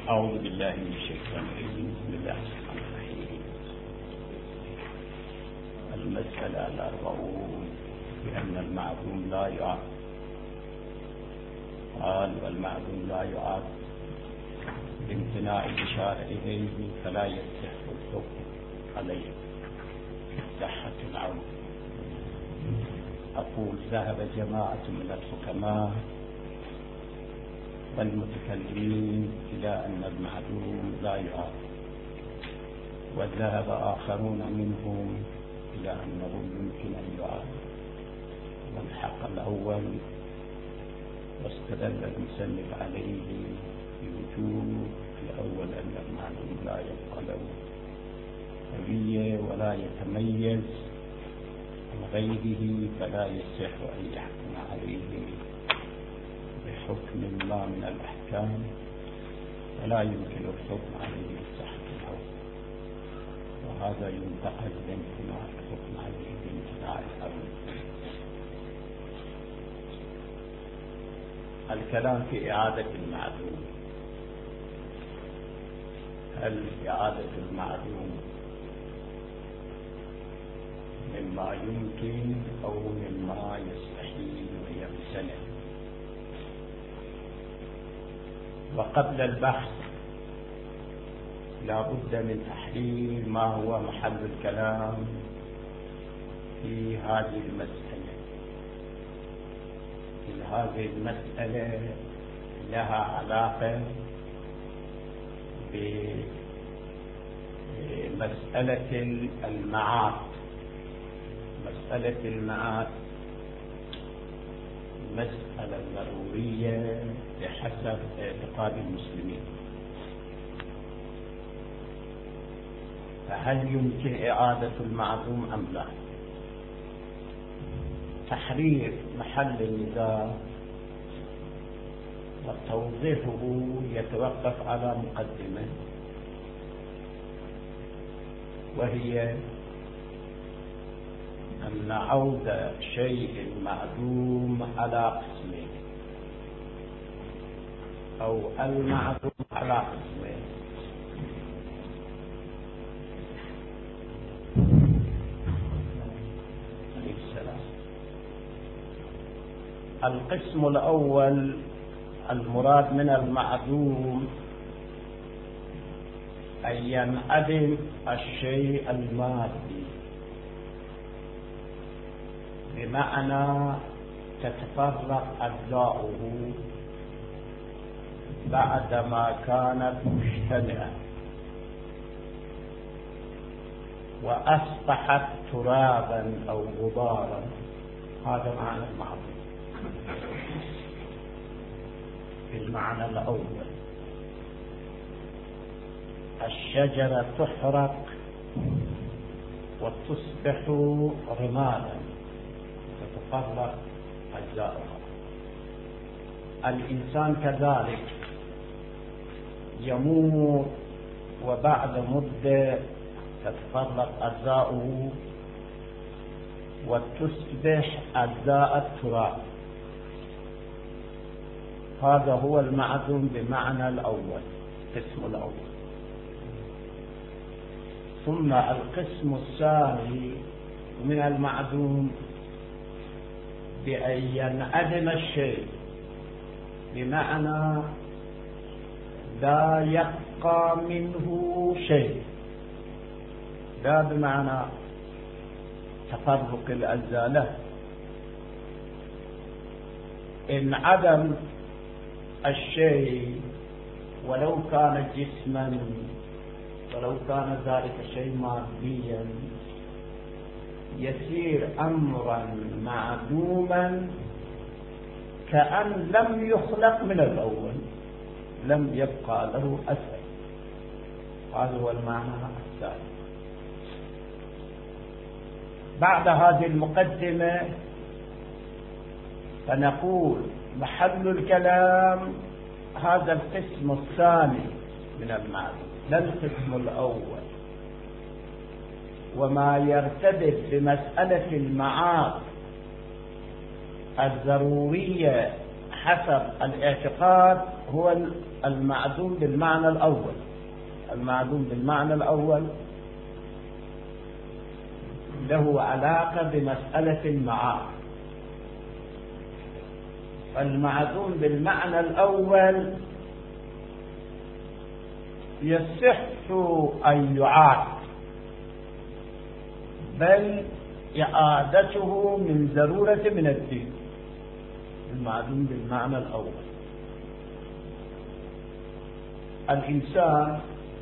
أعوذ بالله من الشيطان الرجيم. بسم الله الرحمن الرحيم. المسألة 40 بأن المعدوم لا يعاد. قال والمعدوم لا يعاد بامتناع الإشارة إليه فلا يصح الحكم عليه صحة العون. أقول ذهب جماعة من الحكماء والمتكلمين إلى أن المعدوم لا يعاد، وذهب آخرون منهم إلى أنه يمكن أن يعاد. والحق الأول واستدل المسلم عليه بوجود الأول أن المعدوم لا يبقى له هوية ولا يتميز عن غيره، فلا يصح أن يحكم عليه بحكم ما من الأحكام، ولا يمكن الحكم عليه بصحة الحكم، وهذا ينتقل بامتناع الحكم عليه بامتناع الأول. الكلام في إعادة المعدوم. هل إعادة المعدوم مما يمكن أو مما يستحيل ويمتنع؟ وقبل البحث لا بد من تحليل ما هو محل الكلام في هذه المسألة. هذه المسألة لها علاقة بمسألة المعاد. مسألة المعاد مسألة ضرورية بحسب اعتقاد المسلمين. فهل يمكن إعادة المعدوم أم لا؟ تحرير محل النزاع وتوضيحه يتوقف على مقدمة، وهي أن عودة شيء معدوم على قسمين، أو المعدوم على قسمين. القسم الأول المراد من المعدوم أن ينعدم الشيء المادي، بمعنى تتفرق أجزاؤه بعدما كانت مجتمعة وأصبحت ترابا أو غبارا. هذا معنى المعدوم في المعنى الأول. الشجرة تحرق وتصبح رمادا، تتفرق أجزاؤها. الإنسان كذلك يموت وبعد مدة تتفرق أجزاؤه وتصبح أجزاء التراب. هذا هو المعدوم بمعنى الأول، القسم الأول. ثم القسم الثاني من المعدوم بأن ينعدم الشيء، بمعنى لا يبقى منه شيء، لا بمعنى تفرق الأجزاء له. انعدم الشيء ولو كان جسما، ولو كان ذلك شيء ماديا، يصير أمرا معدوما كأن لم يخلق من الأول، لم يبقى له أثر. هذا هو المعنى الثاني. بعد هذه المقدمة فنقول محل الكلام هذا القسم الثاني من المعدوم، لا القسم الأول. وما يرتبط بمسألة المعاد الضرورية حسب الاعتقاد هو المعدوم بالمعنى الأول. المعدوم بالمعنى الأول له علاقة بمسألة المعاد. المعدوم بالمعنى الأول يصح أن يعاد، بل إعادته من ضرورة من الدين. المعدوم بالمعنى الأول، الإنسان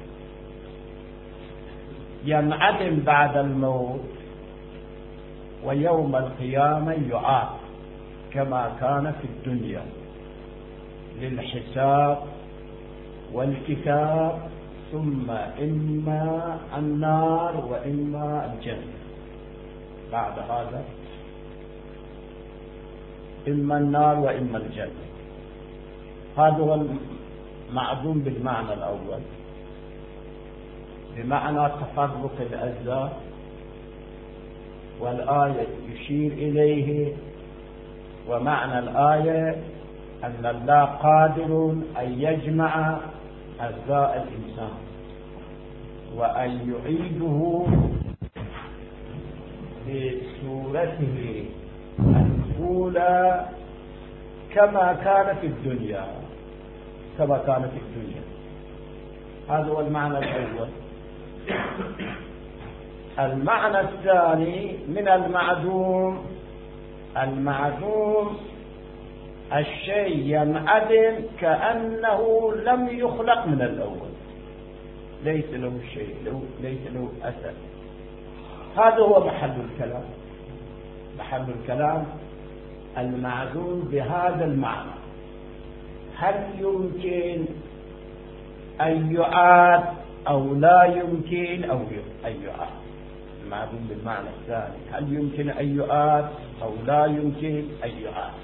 ينعدم بعد الموت ويوم القيامة يعاد كما كان في الدنيا للحساب والكتاب، ثم إما النار وإما الجنة. بعد هذا إما النار وإما الجنة. هذا هو المعدوم بالمعنى الأول، بمعنى تفرق الأجزاء، والآية يشير إليه. ومعنى الآية أن الله قادر أن يجمع أجزاء الإنسان وأن يعيده بصورته الأولى كما كان في الدنيا، كما كان في الدنيا. هذا هو المعنى الأول. المعنى الثاني من المعدوم، المعدوم الشيء ينعدم كأنه لم يخلق من الأول، ليس له شيء، ليس له أثر. هذا هو محل الكلام. محل الكلام المعدوم بهذا المعنى. هل يمكن أن يعاد أو لا يمكن أن يعاد؟ المعدوم بالمعنى الثاني، هل يمكن أن يعاد أو لا يمكن أن يعاد؟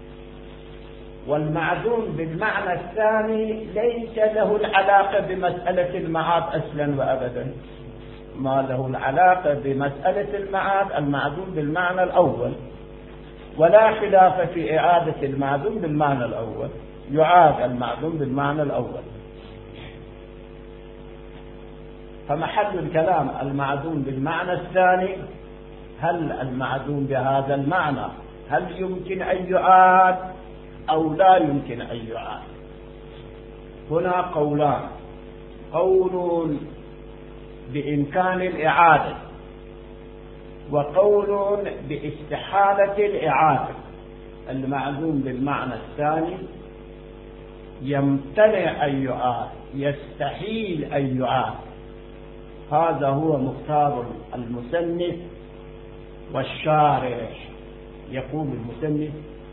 والمعدوم بالمعنى الثاني ليس له العلاقة بمسألة المعاد أصلا وأبدا، ما له العلاقة بمسألة المعاد المعدوم بالمعنى الأول، ولا خلاف في إعادة المعدوم بالمعنى الأول. يعاد المعدوم بالمعنى الأول. فمحل الكلام المعدوم بالمعنى الثاني، هل المعدوم بهذا المعنى هل يمكن أن يعاد أو لا يمكن أن يعاد؟ هنا قولان: قول بإمكان الإعادة، وقول باستحالة الإعادة. المعدوم بالمعنى الثاني يمتنع أن يعاد، يستحيل أن يعاد. هذا هو مختار المصنف والشارح. يقول المصنف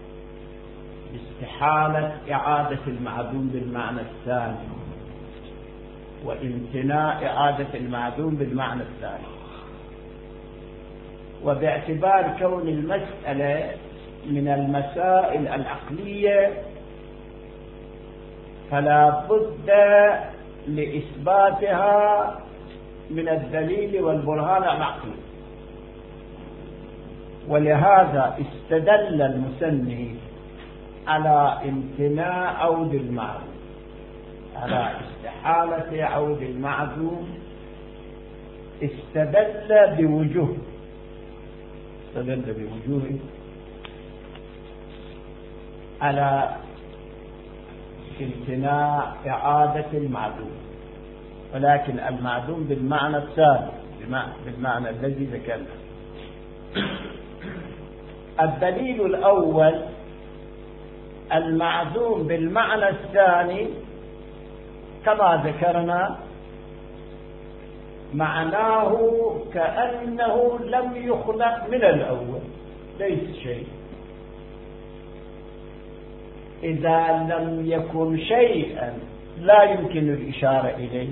باستحالة إعادة المعدوم بالمعنى الثاني، وامتناع إعادة المعدوم بالمعنى الثاني. وباعتبار كون المسألة من المسائل العقلية فلا بد لإثباتها من الدليل والبرهان العقلي، ولهذا استدل المصنف على امتناع عود المعدوم، على استحالة عود المعدوم. استدل بوجوه على امتناع إعادة المعدوم، ولكن المعدوم بالمعنى الثاني، بالمعنى الذي ذكرنا. الدليل الأول المعدوم بالمعنى الثاني كما ذكرنا معناه كأنه لم يخلق من الأول، ليس شيء. إذا لم يكن شيئا لا يمكن الإشارة إليه،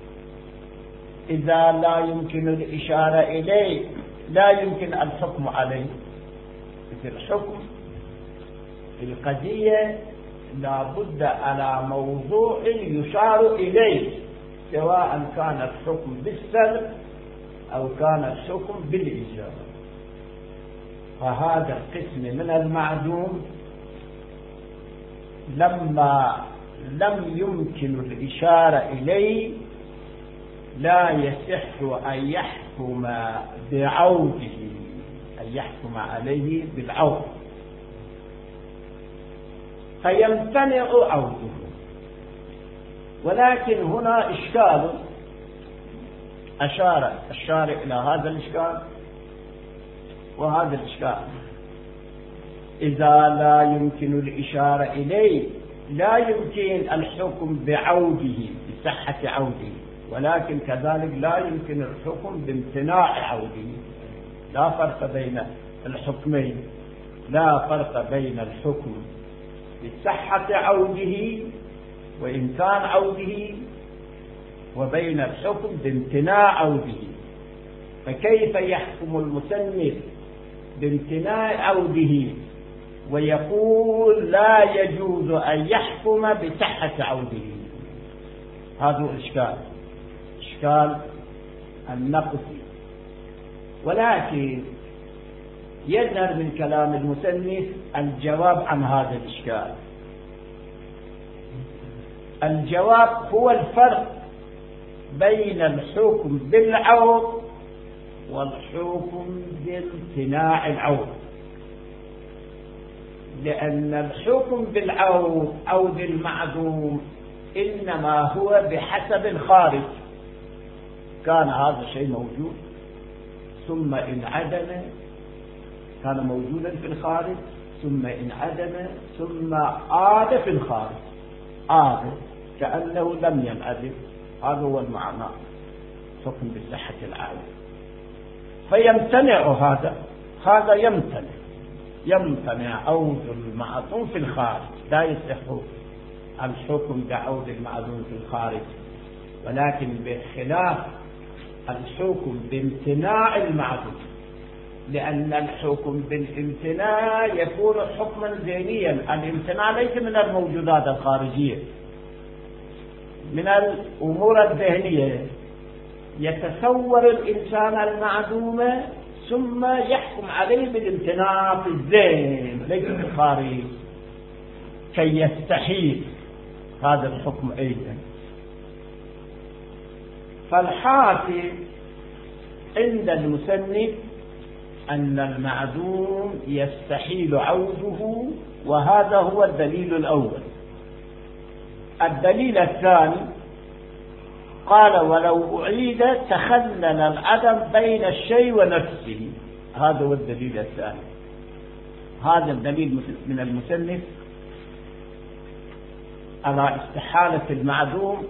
إذا لا يمكن الإشارة إليه لا يمكن الحكم عليه. في الحكم في القضية لا بد على موضوع يشار إليه، سواء كان الحكم بالسلب أو كان الحكم بالإيجاب. فهذا القسم من المعدوم لما لم يمكن الإشارة إليه لا يصح أن يحكم بعوده، أن يحكم عليه بالعود، فيمتنع عوده. ولكن هنا إشكال أشار الشارع إلى هذا الإشكال وهذا الإشكال. إذا لا يمكن الإشارة إليه لا يمكن الحكم بعوده، بصحة عوده، ولكن كذلك لا يمكن الحكم بامتناع عوده. لا فرق بين الحكمين، لا فرق بين الحكم بصحة عوده وإمكان عوده وبين الحكم بامتناع عوده. فكيف يحكم المصنف بامتناع عوده ويقول لا يجوز أن يحكم بصحة عوده؟ هذا الإشكال، إشكال النقص. ولكن يظهر من كلام المصنف الجواب عن هذا الإشكال. الجواب هو الفرق بين الحكم بالعود والحكم بامتناع العود. لأن الحكم بالعود عود المعدوم إنما هو بحسب الخارج، كان هذا الشيء موجود ثم انعدم، كان موجودا في الخارج ثم انعدم ثم عاد في الخارج، عاد كأنه لم ينعدم. هذا هو المعنى، حكم بصحة العادة. فيمتنع هذا يمتنع عود المعدوم في الخارج، لا يصح الحكم بعود المعدوم في الخارج، ولكن بخلاف الحكم بامتناع المعدوم، لأن الحكم بالامتناع يكون حكما ذهنيا. الامتناع ليس من الموجودات الخارجية، من الأمور الذهنية. يتصور الإنسان المعدوم ثم يحكم عليه بالامتناع في الذهن ليس في الخارج، كي يستحيل هذا الحكم أيضا. فالحاصل عند المصنف أن المعدوم يستحيل عوده، وهذا هو الدليل الأول. الدليل الثاني قال ولو أعيد تخلل العدم بين الشيء ونفسه، هذا هو الدليل الثاني. هذا الدليل من المصنف على استحالة المعدوم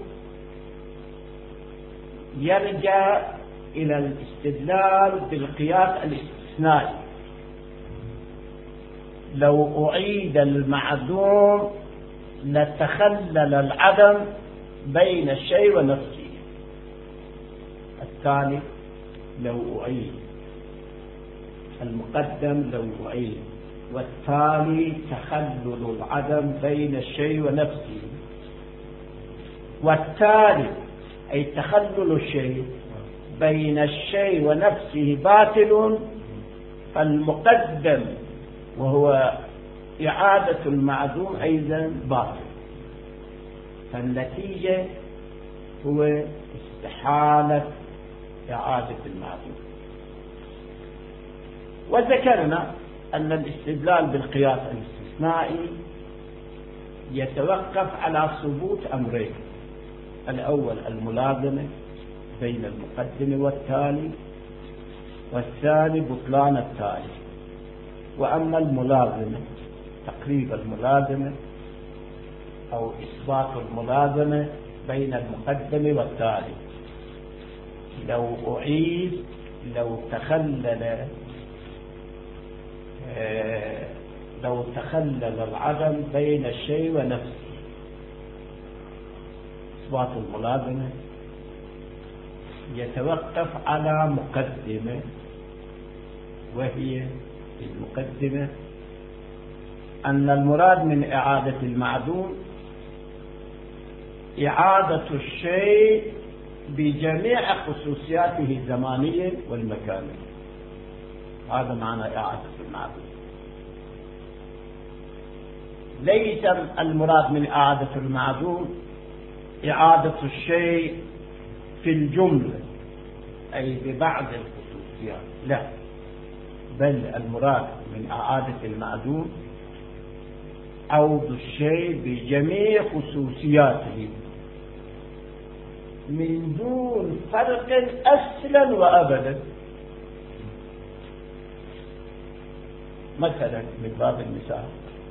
يرجع إلى الاستدلال بالقياس الاستثنائي. لو أعيد المعدوم لتخلل العدم بين الشيء ونفسه. الثاني لو أعيد، المقدم لو أعيد، والتالي تخلل العدم بين الشيء ونفسه. والتالي أي تخلل الشيء بين الشيء ونفسه باطل، فالمقدم وهو إعادة المعدوم أيضا باطل. فالنتيجة هو استحالة إعادة المعدوم. وذكرنا أن الاستدلال بالقياس الاستثنائي يتوقف على ثبوت أمرين: الأول الملازمة بين المقدم والتالي، والثاني بطلان التالي. وأما الملازمة، تقريب الملازمة أو إثبات الملازمة بين المقدم والتالي، لو أعيد لو تخلل العدم بين الشيء ونفسه. إثبات الملازمة يتوقف على مقدمة، وهي المقدمة أن المراد من إعادة المعدوم إعادة الشيء بجميع خصوصياته الزمانية والمكانية. هذا معنى إعادة المعدوم. ليس المراد من إعادة المعدوم إعادة الشيء في الجملة أي ببعض الخصوصيات، لا، بل المراد من إعادة المعدوم عود الشيء بجميع خصوصياته من دون فرق أصلا وأبدا. مثلا من باب المثال،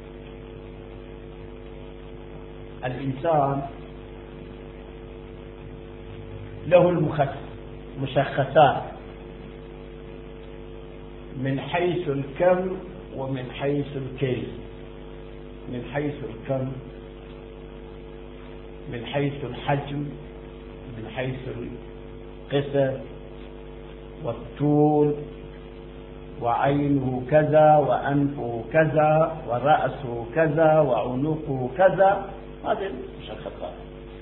الإنسان له المشخصات من حيث الكم ومن حيث الكيف. من حيث الكم من حيث الحجم، من حيث القصر والطول، وعينه كذا وأنفه كذا ورأسه كذا وعنقه كذا، هذه المشخصات.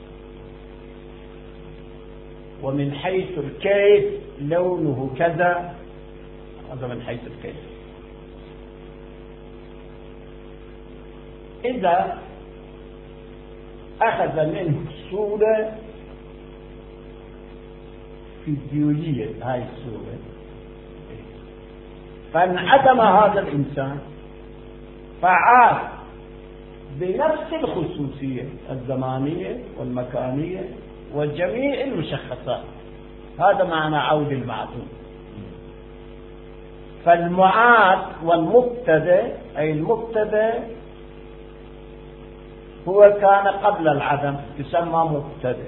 ومن حيث الكيف لونه كذا، هذا من حيث الكيف. إذا أخذ منه صورة فيزيولوجية، هاي الصورة، فانعدم هذا الإنسان فعاد بنفس الخصوصية الزمانية والمكانية وجميع المشخصات. هذا معنى عود المعدوم. فالمعاد والمبتدأ، أي المبتدأ هو كان قبل العدم يسمى مبتدأ،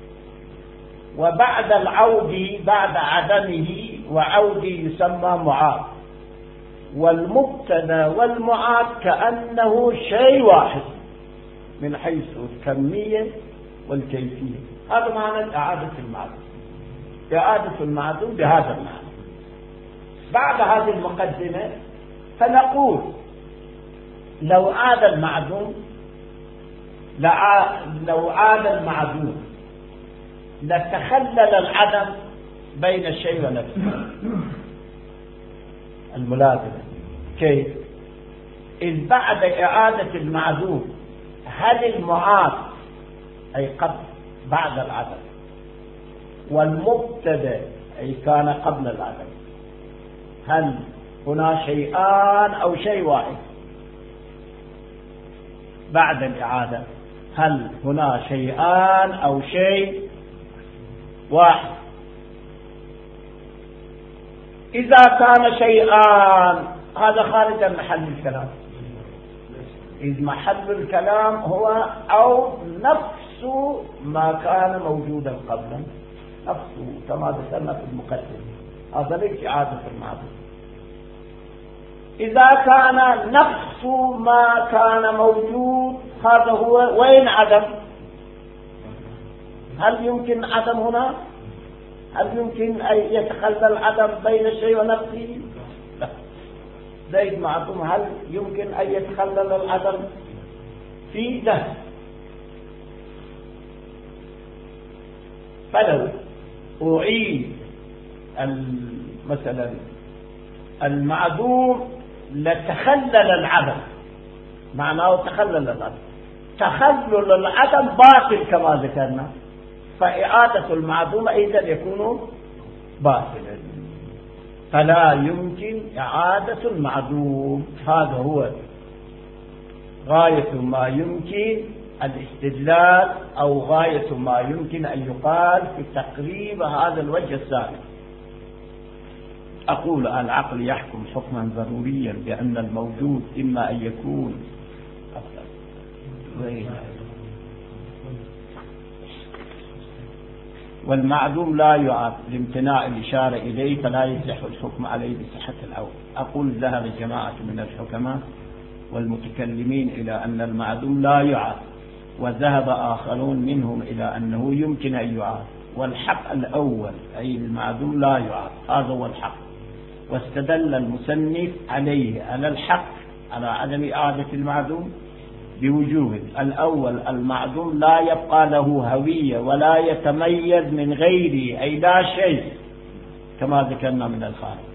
وبعد العود بعد عدمه وعود يسمى معاد. والمبتدأ والمعاد كأنه شيء واحد من حيث الكمية والكيفية. هذا معنى إعادة المعدوم. إعادة المعدوم بهذا المعنى. بعد هذه المقدمة فنقول لو عاد المعدوم لتخلل العدم بين الشيء ونفسه. الملازمة كيف؟ إذ بعد إعادة المعدوم هل المعاد أي بعد العدم، والمبتدأ أي كان قبل العدم، هل هنا شيئان أو شيء واحد؟ بعد الإعادة هل هنا شيئان أو شيء واحد؟ إذا كان شيئان هذا خارج عن محل الكلام، إذ محل الكلام هو أو نفس ما كان موجودا قبلا، نفسه كما ذكرنا في المقدمة. هذا ليس إعادة المعدوم. إذا كان نفس ما كان موجود هذا هو، وين عدم؟ هل يمكن عدم هنا؟ هل يمكن أن يتخلل عدم بين الشيء ونفسه؟ لا. زيد معدوم، هل يمكن أن يتخلل العدم فيه؟ لا. فلو أعيد مثلا المعدوم لتخلل العدم، معناه تخلل العدم. تخلل العدم باطل كما ذكرنا، فإعادة المعدوم أيضا يكون باطلا. فلا يمكن إعادة المعدوم. هذا هو غاية ما يمكن الاستدلال أو غاية ما يمكن أن يقال في تقريب هذا الوجه الثاني. أقول العقل يحكم حكما ضروريا بأن الموجود إما أن يكون والمعدوم لا يعاد لامتناع الإشارة إليه، فلا يصح الحكم عليه بصحة الأول. أقول ذهب جماعة من الحكماء والمتكلمين إلى أن المعدوم لا يعاد، وذهب آخرون منهم إلى أنه يمكن أن يعاد. والحق الأول أي المعدوم لا يعاد، هذا هو الحق. واستدل المصنف عليه على الحق على عدم إعادة المعدوم بوجوه. الأول المعدوم لا يبقى له هوية ولا يتميز من غيره، أي لا شيء كما ذكرنا من الخارج.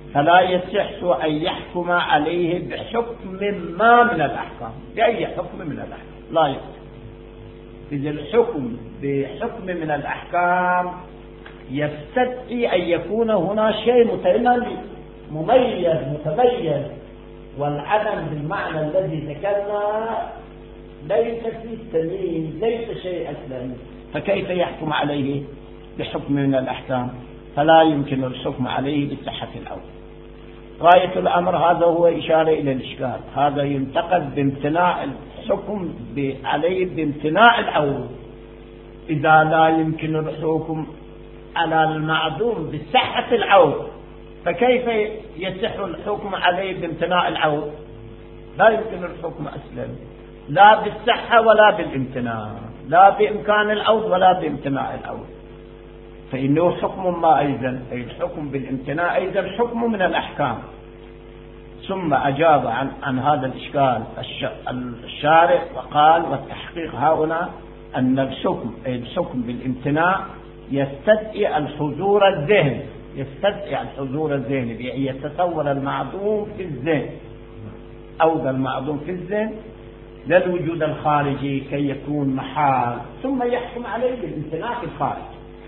فلا يصح أن يحكم عليه بحكم ما من الأحكام، بأي حكم من الأحكام لا يصح. إذا الحكم بحكم من الأحكام يستدعي أن يكون هنا شيء مميز متميز، والعدم بالمعنى الذي ذكرنا ليس في التمييز، ليس شيء أسلم، فكيف يحكم عليه بحكم من الأحكام؟ فلا يمكن الحكم عليه بصحة الأول. غاية الأمر هذا هو إشارة إلى الإشكال، هذا ينتقد بامتناع الحكم عليه بامتناع الأول. إذا لا يمكن الحكم على المعدوم بصحة العود، فكيف يصح الحكم عليه بامتناع العود؟ لا يمكن الحكم أصلا، لا بالصحة ولا بالامتناع، لا بإمكان العود ولا بامتناع العود، فإنه حكم ما أيضا، أي الحكم بالامتناع أيضا حكم من الأحكام. ثم أجاب عن هذا الإشكال الشارع وقال: والتحقيق هنا أن الحكم، أي الحكم بالامتناع، يستدعي الحضور الذهني، يستدعي الحضور الذهني بأن يتصور المعدوم في الذهن، أو المعدوم في الذهن للوجود الخارجي كي يكون محال، ثم يحكم عليه بالامتناع في الخارج.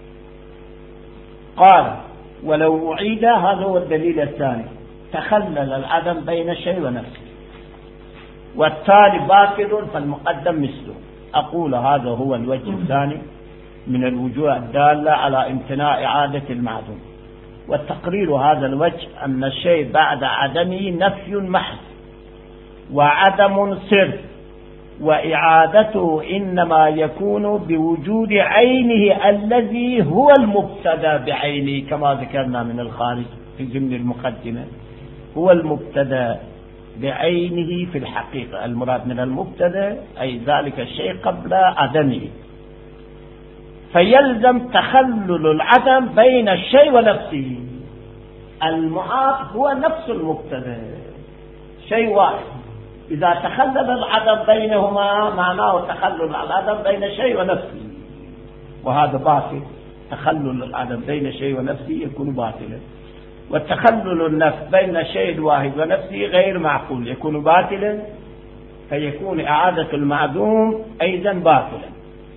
قال: ولو أعيد، هذا هو الدليل الثاني، تخلل العدم بين الشيء ونفسه، والتالي باطل فالمقدم مثله. أقول هذا هو الوجه الثاني من الوجوه الدالة على امتناع إعادة المعدوم. والتقرير هذا الوجه أن الشيء بعد عدمه نفي محض وعدم صرف، وإعادته إنما يكون بوجود عينه الذي هو المبتدأ بعينه، كما ذكرنا من الخارج في ضمن المقدمة، هو المبتدأ بعينه في الحقيقة. المراد من المبتدأ أي ذلك الشيء قبل عدمه، فيلزم تخلل العدم بين الشيء ونفسه. المعاد هو نفس المبتدأ، شيء واحد، إذا تخلل العدم بينهما معناه تخلل العدم بين شيء ونفسه، وهذا باطل. تخلل العدم بين شيء ونفسه يكون باطلا، والتخلل النفس بين الشيء الواحد ونفسه غير معقول، يكون باطلا، فيكون إعادة المعدوم أيضا باطلا.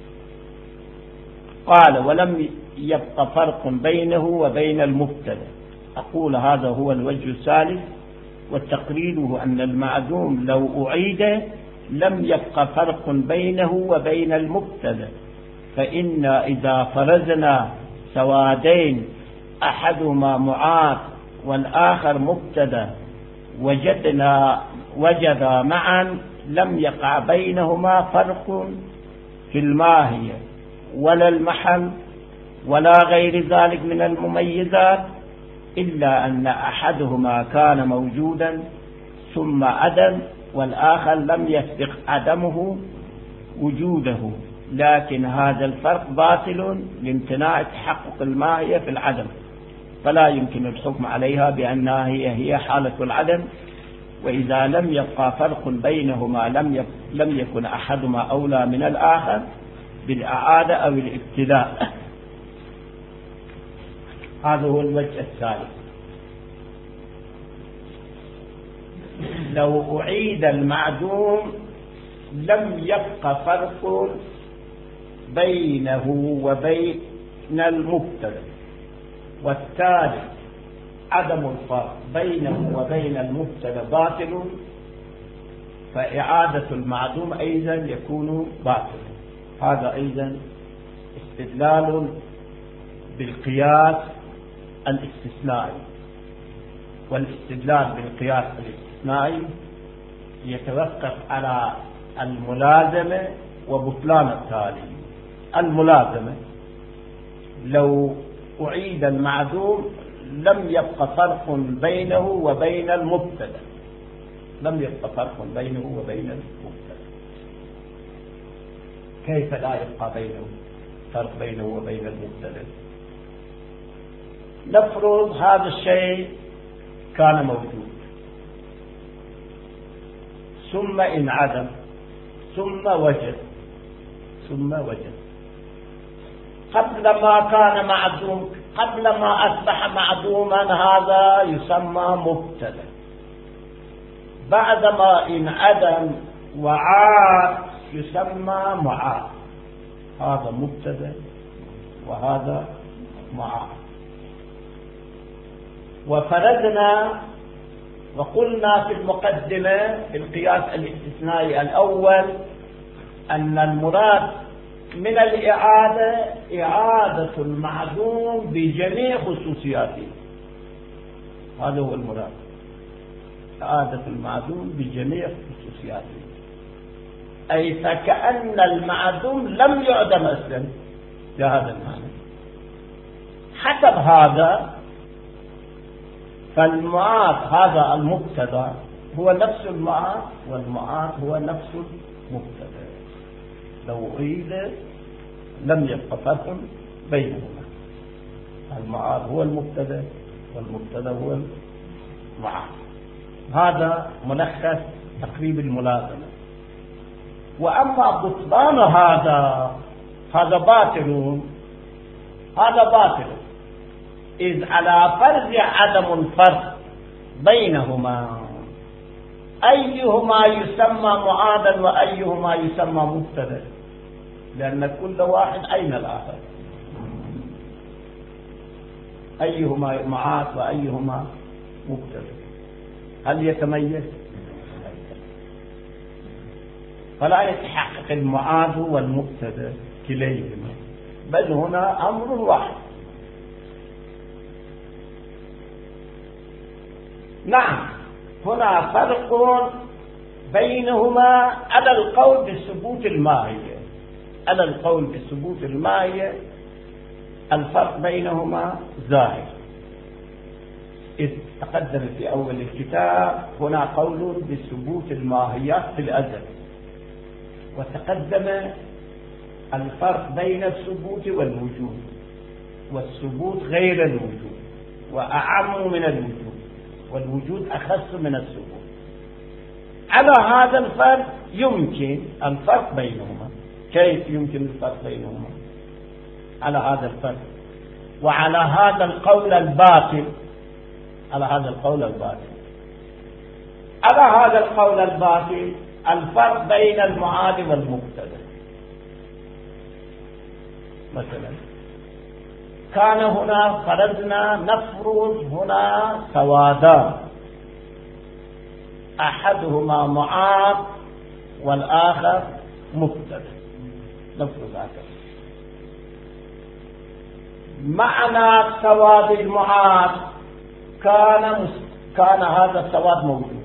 قال: ولم يبقى فرق بينه وبين المبتدأ. أقول هذا هو الوجه الثالث، والتقريره أن المعدوم لو أعيد لم يبقى فرق بينه وبين المبتدأ، فإن إذا فرزنا سوادين أحدهما معاد والآخر مبتدأ وجدا معا لم يقع بينهما فرق في الماهية ولا المحل ولا غير ذلك من المميزات، إلا أن أحدهما كان موجودا ثم عدم، والآخر لم يسبق عدمه وجوده، لكن هذا الفرق باطل لامتناع تحقق الماهية في العدم، فلا يمكن الحكم عليها بأنها هي حالة العدم. وإذا لم يبقى فرق بينهما لم يكن أحدهما أولى من الآخر بالإعادة أو الابتداء. هذا هو الوجه الثالث. لو أعيد المعدوم لم يبقى فرق بينه وبين المبتدأ، والتالي عدم الفرق بينه وبين المبتدأ باطل، فإعادة المعدوم أيضا يكون باطل. هذا أيضا استدلال بالقياس الاستثنائي، والاستدلال بالقياس الاستثنائي يتوقف على الملازمة وبطلان التالي. الملازمة: لو أعيد المعدوم لم يبقى فرق بينه وبين المبتدأ، لم يبقى فرق بينه وبين المبتدأ. كيف لا يبقى فرق بينه وبين المبتدأ؟ نفرض هذا الشيء كان موجود ثم انعدم ثم وجد، قبل ما كان معدوم قبل ما أصبح معدوما هذا يسمى مبتدأ، بعدما انعدم وعاد يسمى معاد. هذا مبتدأ وهذا معاد. وفرضنا وقلنا في المقدمة في القياس الاستثنائي الأول أن المراد من الإعادة إعادة المعدوم بجميع خصوصياته. هذا هو المراد، إعادة المعدوم بجميع خصوصياته، أي فكأن المعدوم لم يعدم أصلا بهذا المعنى. حسب هذا فالمعاد هذا المبتدا هو نفس المعاد، والمعاد هو نفس المبتدا. لو أريد لم يبقى فرق بينهما. المعاد هو المبتدا والمبتدا هو المعاد. هذا ملخص تقريب الملازمة. وأما بطلان هذا باطل، هذا باطل، إذ على فرض عدم الفرق بينهما أيهما يسمى معادا وأيهما يسمى مبتدا، لأن كل واحد أين الآخر، أيهما معاد وأيهما مبتدا، هل يتميز؟ فلا يتحقق المعاد والمبتدا كليهما، بل هنا أمر واحد. نعم، هنا فرق بينهما على القول بثبوت الماهية. على القول بثبوت الماهية الفرق بينهما ظاهر، إذ تقدم في أول الكتاب هنا قول بثبوت الماهيات في الأزل، وتقدم الفرق بين الثبوت والوجود، والثبوت غير الوجود وأعم من الوجود، والوجود أخص من الثبوت. على هذا الفرق يمكن الفرق بينهما. كيف يمكن الفرق بينهما؟ على هذا الفرق وعلى هذا القول الباطل. على هذا القول الباطل على هذا القول الباطل الفرق بين المعاد والمبتدا. مثلا كان هنا فرضنا نفرض هنا سوادان، أحدهما معاد والآخر مبتدا، نفرض هكذا. معنى سواد المعاد كان هذا السواد موجود،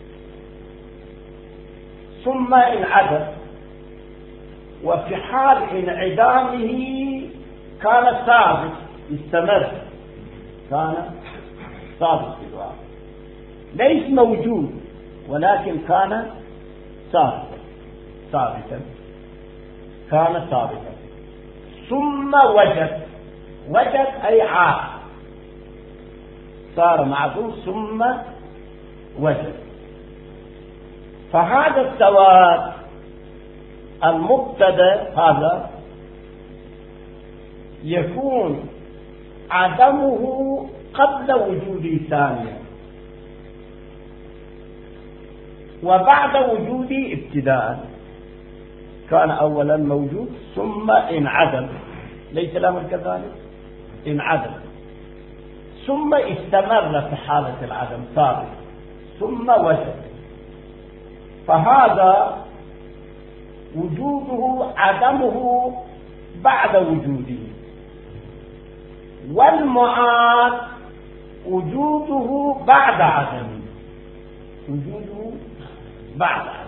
ثم انعدم، وفي حال انعدامه كان ثابت استمر، كان ثابت في الواقع، ليس موجود ولكن كان ثابتا كان ثابتا. ثم وجد أي عاد، صار معدوم ثم وجد. فهذا السواد المبتدا هذا يكون عدمه قبل وجود ثانيا، وبعد وجود ابتداء. كان أولا موجود ثم انعدم، ليس الأمر كذلك؟ انعدم ثم استمر في حالة العدم ثابت ثم وجد. فهذا وجوده عدمه بعد وجوده، والمعاد وجوده بعد عدمه، وجوده بعد عدمه.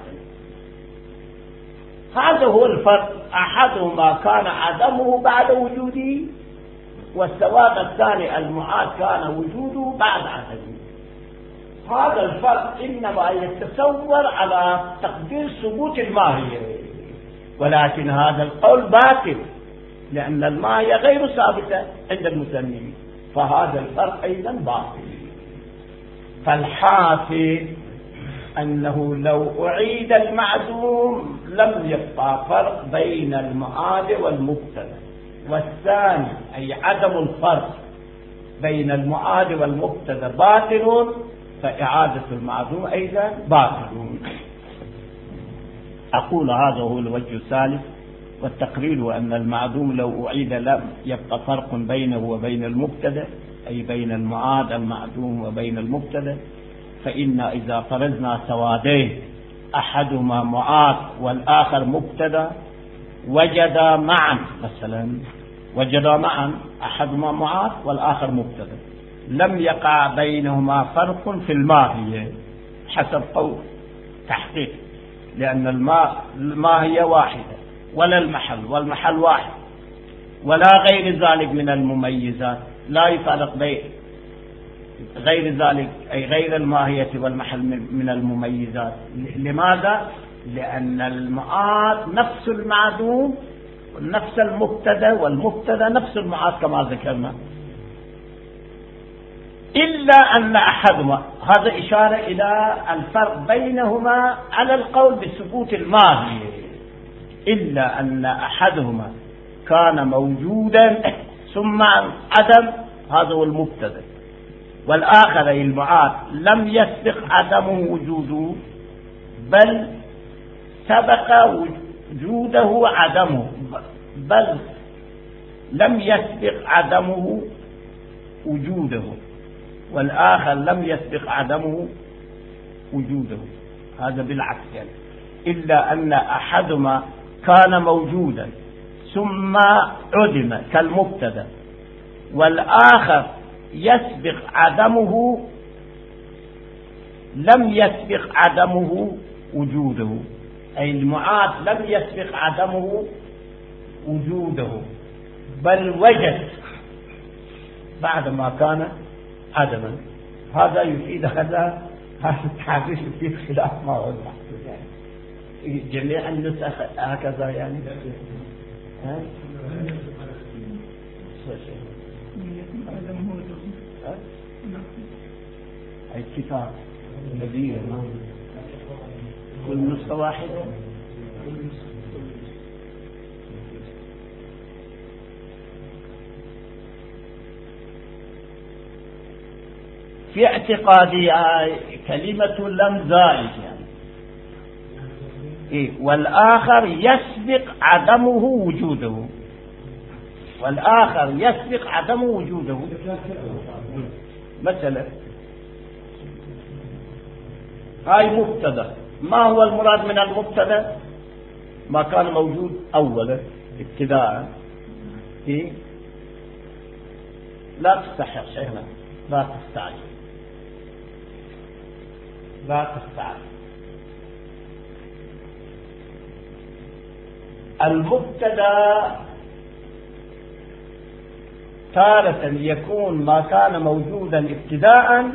هذا هو الفرق. أحدهما كان عدمه بعد وجوده، والسواد الثاني المعاد كان وجوده بعد عدمه. هذا الفرق إنما يتصور على تقدير ثبوت الماهية، ولكن هذا القول باطل، لأن الماهية غير ثابتة عند المسلمين، فهذا الفرق أيضا باطل. فالحاصل أنه لو أعيد المعدوم لم يبقى فرق بين المعاد والمبتدا. والثاني أي عدم الفرق بين المعاد والمبتدا باطل، فإعادة المعدوم أيضا باطل. أقول هذا هو الوجه الثالث. والتقرير أن المعدوم لو أعيد لم يبقى فرق بينه وبين المبتدا، أي بين المعاد المعدوم وبين المبتدا. فإن إذا فرضنا سوادين أحدهما معاد والآخر مبتدا وجدا معا، مثلا وجدا معا أحدهما معاد والآخر مبتدا، لم يقع بينهما فرق في الماهية حسب قول تحقيق، لأن الماهية واحدة ولا المحل، والمحل واحد، ولا غير ذلك من المميزات لا يفرق بين غير ذلك، أي غير الماهية والمحل من المميزات. لماذا؟ لأن المعاد نفس المعدوم نفس المبتدا، والمبتدا نفس المعاد كما ذكرنا، إلا أن أحدهما، هذا إشارة إلى الفرق بينهما على القول بسقوط الماهية، إلا أن أحدهما كان موجودا ثم عدم، هذا هو المبتدا، والآخر أي المعاد لم يسبق عدمه وجوده بل سبق وجوده عدمه، بل لم يسبق عدمه وجوده، والآخر لم يسبق عدمه وجوده، هذا بالعكس يعني. إلا أن أحدهما كان موجودا ثم عدم كالمبتدا، والآخر يسبق عدمه لم يسبق عدمه وجوده، أي المعاد لم يسبق عدمه وجوده بل وجد بعدما كان عدما. هذا يفيد هذا التعريف في خلاف ما هو المحدود، يعني جميع النسخ هكذا يعني. الكتاب الذي كل نسخة واحدة في اعتقادي كلمة لم زائد يعني. والآخر يسبق عدمه وجوده، والآخر يسبق عدمه وجوده. مثلا هاي مبتدا، ما هو المراد من المبتدا؟ ما كان موجود أولا ابتداء. لا تستحق شيئا، لا تستعجل، لا تستعجل. المبتدا تارة يكون ما كان موجودا ابتداء،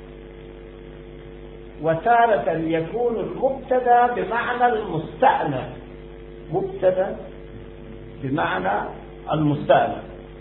وتارة يكون المبتدا بمعنى المستأنف، مبتدا بمعنى المستأنف.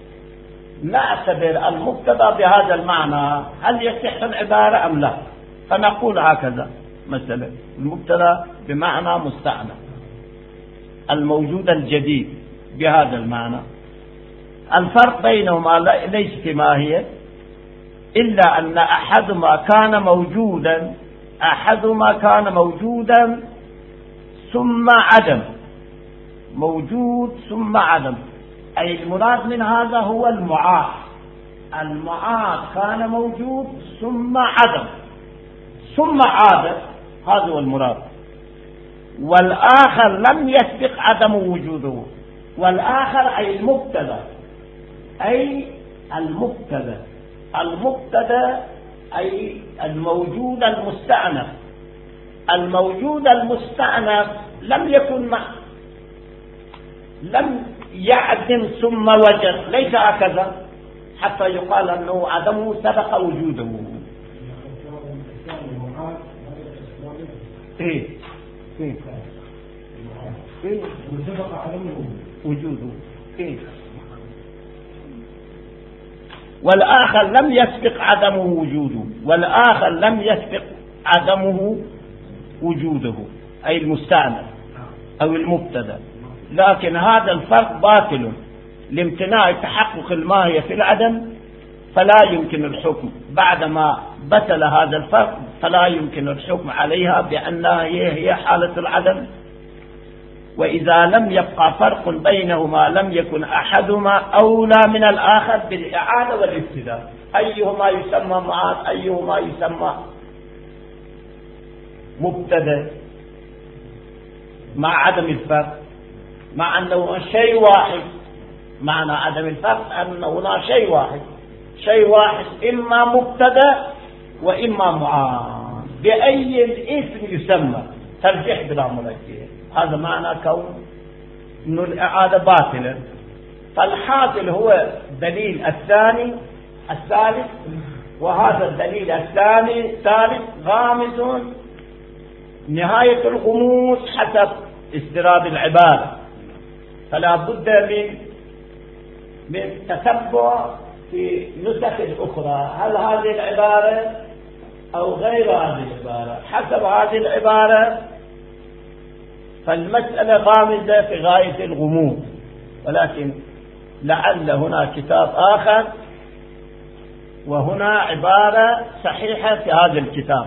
نعتبر المبتدا بهذا المعنى، هل يصح العبارة أم لا؟ فنقول هكذا مثلا المبتدا بمعنى مستأنف، الموجود الجديد بهذا المعنى. الفرق بينهما ليس في ماهية، إلا أن أحدهما كان موجودا، أحدهما كان موجودا ثم عدم، موجود ثم عدم، أي المراد من هذا هو المعاد. المعاد كان موجود ثم عدم ثم عاد، هذا هو المراد. والآخر لم يسبق عدم وجوده، والآخر أي المبتدا، أي المبتدا، المبتدا أي الموجود المستأنف. الموجود المستأنف لم يكن لم يعدم ثم وجد، ليس هكذا حتى يقال أنه عدمه سبق وجوده. وسبق عدمه وجوده. والآخر لم يسبق عدمه وجوده، والآخر لم يسبق عدمه وجوده، أي المستأنف أو المبتدا. لكن هذا الفرق باطل لامتناع تحقق الماهية في العدم، فلا يمكن الحكم بعدما بطل هذا الفرق، فلا يمكن الحكم عليها بأنها هي حالة العدم. وإذا لم يبقى فرق بينهما لم يكن أحدهما أولى من الآخر بالإعادة والابتداء. أيهما يسمى معاد، أيهما يسمى مبتدأ، مع عدم الفرق، مع أنه شيء واحد. معنى عدم الفرق أن هنا شيء واحد، شيء واحد إما مبتدأ وإما معاد، بأي اسم يسمى ترجح بلا مرجح. هذا معنى كون إنه الإعادة باطلة. فالحاصل هو الدليل الثالث، وهذا الدليل الثالث غامض نهاية الغموض حسب استراد العبارة، فلا بد من تتبع في نسخ أخرى هل هذه العبارة أو غير هذه العبارة. حسب هذه العبارة فالمسألة غامضة في غاية الغموض، ولكن لعل هنا كتاب آخر وهنا عبارة صحيحة في هذا الكتاب.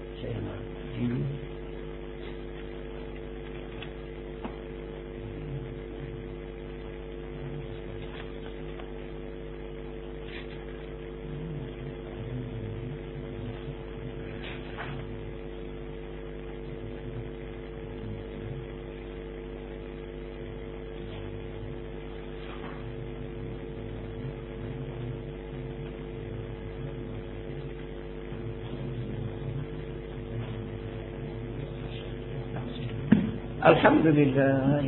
الحمد لله.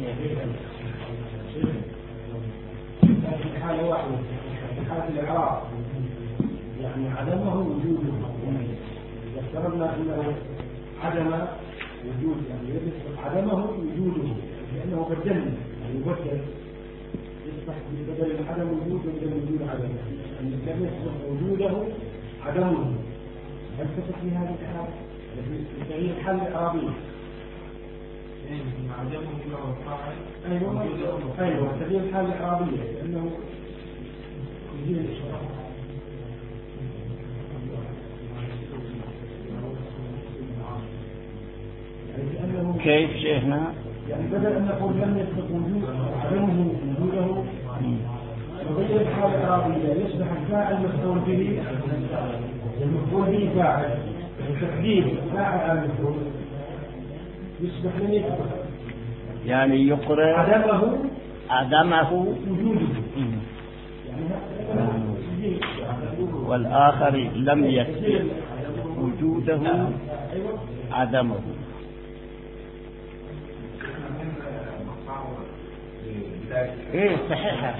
في حالة واحدة، في حالة الإعراب يعني عدمه وجوده. إذا افترضنا أنه عدم وجود يعني يصبح عدمه وجوده، لأنه بدلنا يعني يبدل، يصبح بدل عدم وجود بدل وجود عدمه، يعني لم يصبح وجوده عدمه. هل تثق في هذه الحالة؟ في تغيير الحالة الإعرابية. أيوة تغيير الحالة الإعرابية لأنه يجيب الإشارة. كيف شيخنا؟ يعني بدل أن نقول لم يسبق وجود عدمه وجوده تغير الحالة الإعرابية يصبح الفاعل مفعول به، المفعول به فاعل، وتقدير فاعل على المفعول يصبح لم يسبق، يعني يقرأ عدمه وجوده والآخر لم يسبق وجوده عدمه. ايه صحيحة،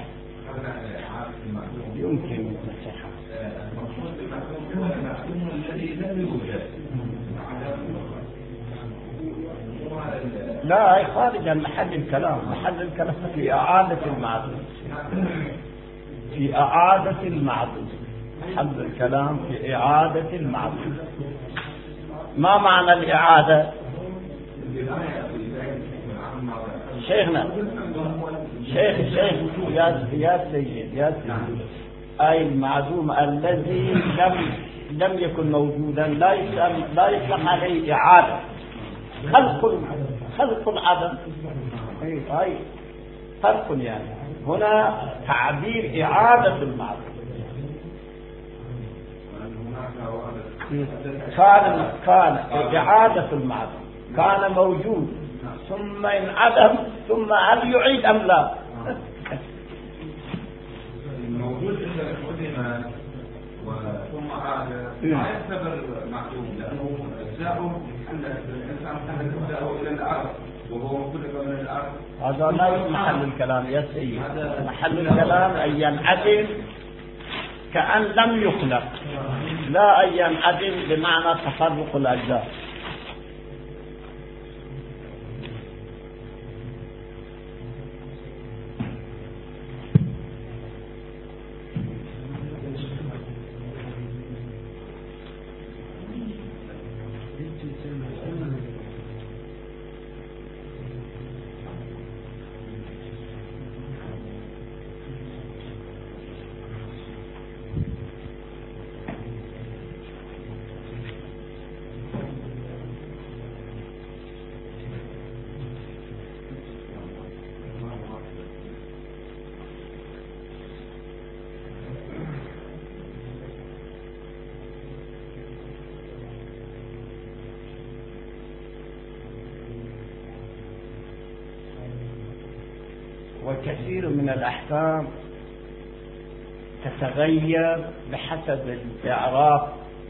يمكن صحيحة. لا هي خارج عن محل الكلام. محل الكلام في إعادة المعطوف، في إعادة المعطوف. محل الكلام في إعادة المعطوف. ما معنى الإعادة؟ شيخنا شيخ يا سيد أي المعدوم الذي لم يكن موجودا لا يصلح عليه إعادة. خلق العدم أي فرق. يعني هنا تعبير إعادة المعدوم. كان إعادة المعدوم كان موجود ثم انعدم ثم هل يعيد أم لا؟ الموجود إذا قدم ثم عاد ما يعتبر معدوم، لأنه أجزاؤه الإنسان حل أجزاؤه إلى الأرض وهو خلق من الأرض. هذا لا محل الكلام يا سيدي. محل الكلام أن ينعدم كأن لم يخلق، لا أن ينعدم بمعنى تفرق الأجزاء. وكثير من الأحكام تتغير بحسب الإعراب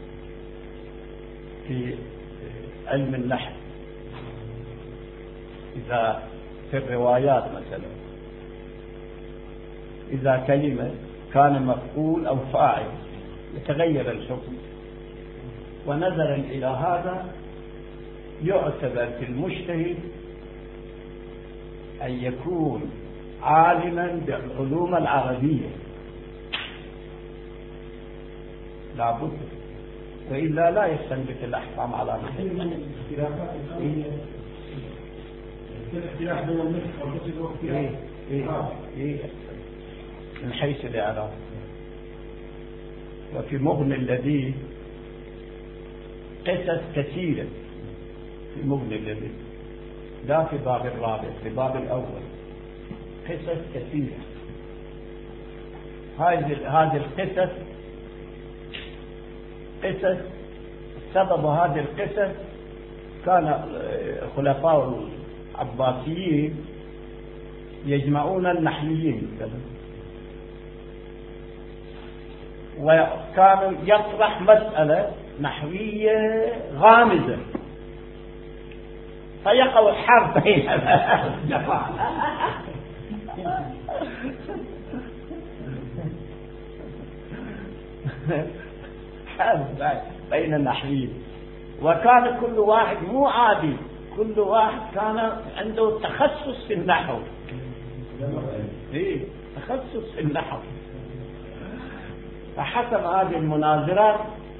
في علم النحو. إذا في الروايات مثلا إذا كلمة كان مفعول أو فاعل يتغير الحكم، ونظرا إلى هذا يعتبر في المجتهد أن يكون عالما بالعلوم العربية لابد، وإلا لا يستنبط الأحكام على من الاختلافات القوية الاختلاف بين النسخ والنسخ واختلاف من حيث الإعراب. وفي مغني اللذيذ قصص كثيرة، في مغني اللذيذ لا في باب الرابع، في باب الأول قصص كثيرة. هذه القصص سبب هذه القصص كان خلفاء العباسيين يجمعون النحويين وكانوا يطرح مسألة نحوية غامضة فيقع الحرب بين حرب بين النحويين، وكان كل واحد مو عادي، كل واحد كان عنده تخصص في النحو. تخصص في النحو. فحسب هذه المناظرات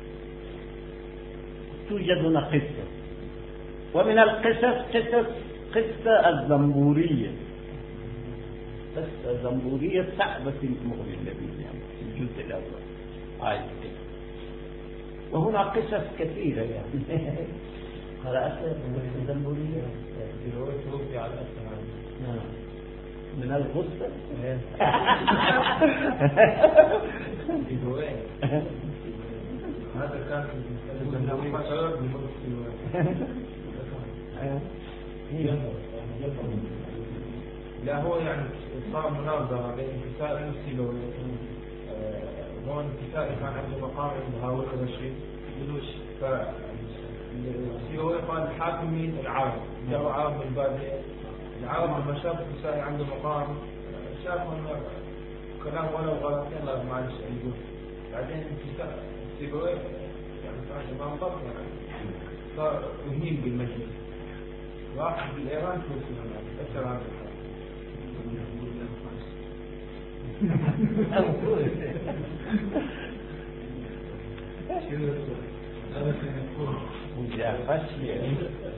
توجد هنا قصة، ومن القصص قصة الزنبورية. قصة الزنبورية صعبة في المغني اللذيذ يعني في الجزء الأول وهنا قصص كثيرة يعني. قرأت الزنبورية توفي على الأسماء من الغصة هذا كان لا هو يعني صار مناظرة بين الكسائي والسيلوي. هو الكسائي كان عنده مقام عند هؤلاء الرشيد بلوش، فالسيلوي قال الحاكمين العرب، جاءوا عرب من بادية. العرب لما شاف الكسائي عنده مقام شافوا انه كلام ولو غلط يلا معلش يقول. بعدين السيلوي يعني كان امام ضبط يعني صار مهين بالمجلس، راح بالايران توصل اثر هذا الحال.